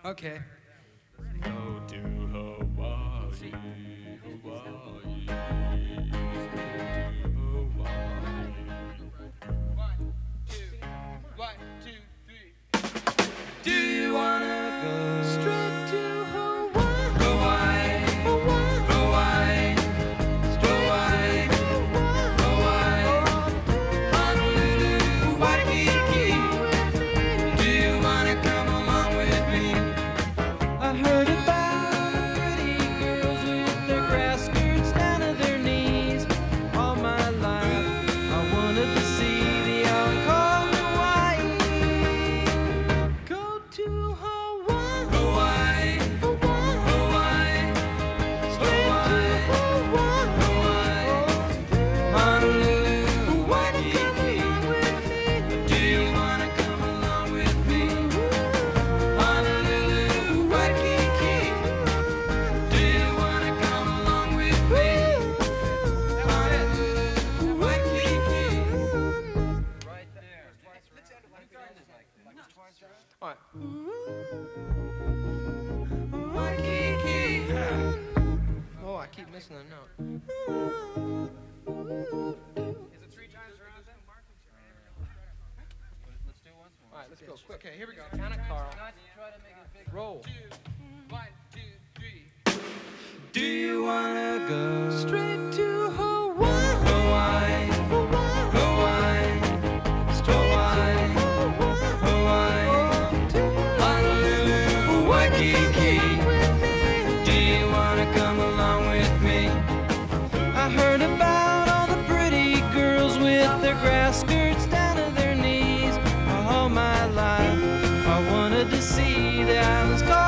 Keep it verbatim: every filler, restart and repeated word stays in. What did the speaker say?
Okay. Go to Hawaii, Hawaii, Hawaii. One, two, one, two, three. Do you wanna go Straight to Hawaii, Hawaii, Hawaii, Hawaii, Hawaii, Hawaii, Honolulu, Waikiki? Do you wanna come along with me? I heard about pretty girls with their grass skirts down to their knees. All my life I wanted to see the island called Hawaii. go to Hawaii, Hawaii, Hawaii, Hawaii, straight to Hawaii, Hawaii, Honolulu, Waikiki. Do you wanna come along with me? Honolulu, Waikiki. Do you wanna come along with me? Honolulu, Waikiki. Right there. Let's end it like this. Like this twice around. All right. Waikiki. Oh, I keep missing the note. Is it three times around then? Let's do it once more. All right, let's go quick. Okay, here we go. Count it, Carl. Not try to make it big. Roll. Two, one, two, three. Do you wanna go straight to Hawaii, Hawaii, Hawaii, Hawaii, Hawaii, Hawaii, Honolulu, Waikiki? Do you wanna come along with me? I heard about all the pretty girls with their grass skirts down to their knees. All my life I wanted to see the islands called